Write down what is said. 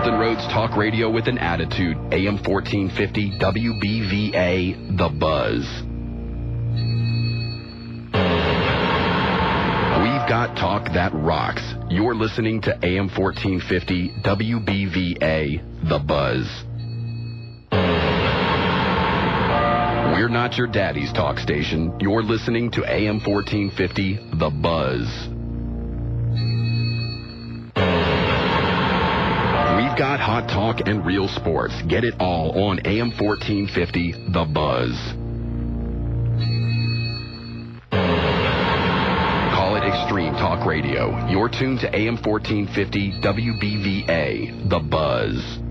Hampton Roads Talk Radio with an attitude. AM 1450 WBVA, The Buzz. We've got talk that rocks. You're listening to AM 1450 WBVA, The Buzz. We're not your daddy's talk station. You're listening to AM 1450, The Buzz. We've got hot talk and real sports. Get it all on AM 1450, The Buzz. Call it Extreme Talk Radio. You're tuned to AM 1450, WBVA, The Buzz.